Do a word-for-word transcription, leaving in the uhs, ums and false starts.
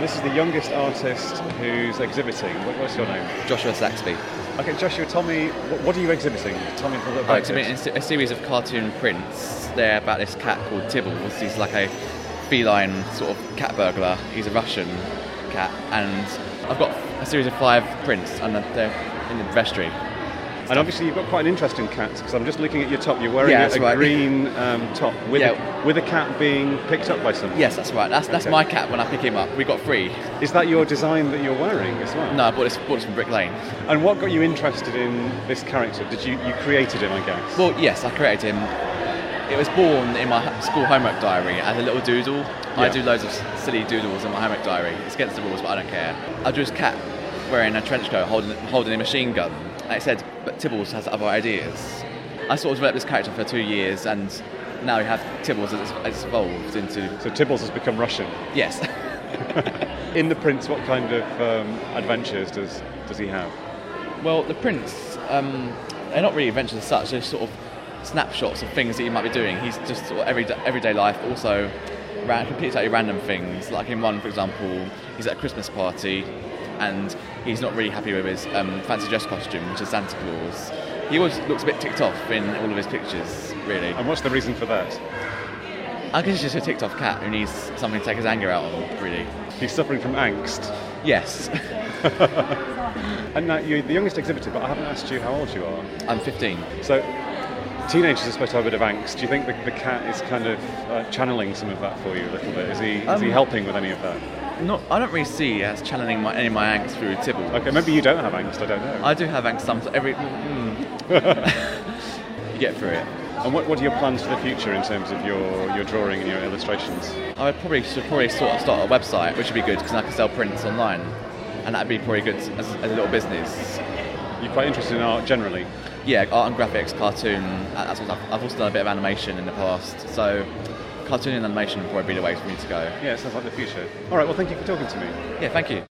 this is the youngest artist who's exhibiting. What, what's your name? Joshua Saxby. Okay, Joshua, tell me, what, what are you exhibiting? Tell me a little bit I'm about exhibiting this. a series of cartoon prints. They're about this cat called Tibbles. He's like a feline sort of cat burglar. He's a Russian cat, and I've got a series of five prints, and they're in the vestry. And obviously you've got quite an interesting cat, because I'm just looking at your top. You're wearing Yeah, a, that's a right. green um, top with, Yeah. a, with a cat being picked up by someone. Yes, that's right. That's that's Okay. my cat when I pick him up. We got free. Is that your design that you're wearing as well? No, I bought this, bought this from Brick Lane. And what got you interested in this character? Did you, you created him, I guess? Well, yes, I created him. It was born in my school homework diary as a little doodle. I Yeah. do loads of silly doodles in my homework diary. It's against the rules, but I don't care. I drew this cat wearing a trench coat, holding holding a machine gun. And it said, but Tibbles has other ideas. I sort of developed this character for two years, and now we have Tibbles as it's evolved into... So Tibbles has become Russian. Yes. In the prints, what kind of um, adventures does does he have? Well, the prints, um, they're not really adventures as such. They're sort of snapshots of things that you might be doing. He's just sort of everyday, everyday life, also ra- completely totally random things. Like in one, for example, he's at a Christmas party, and he's not really happy with his um, fancy dress costume, which is Santa Claus. He always looks a bit ticked off in all of his pictures, really. And what's the reason for that? I guess he's just a ticked off cat who needs something to take his anger out on, really. He's suffering from angst. Yes. And now you're the youngest exhibitor, but I haven't asked you how old you are. I'm fifteen. So teenagers are supposed to have a bit of angst. Do you think the, the cat is kind of uh, channeling some of that for you a little bit? Is he, is Um, he helping with any of that? Not, I don't really see as channeling my, any of my angst through Tibbles. Okay, maybe you don't have angst, I don't know. I do have angst sometimes. Every mm, you get through it. And what, what are your plans for the future in terms of your, your drawing and your illustrations? I would probably should probably sort of start a website, which would be good because I can sell prints online, and that'd be probably good as, as a little business. You're quite interested in art generally? Yeah, art and graphics, cartoon. That's what I've, I've also done a bit of animation in the past, so cartoon and animation would probably be the way for me to go. Yeah, it sounds like the future. All right, well, thank you for talking to me. Yeah, thank you.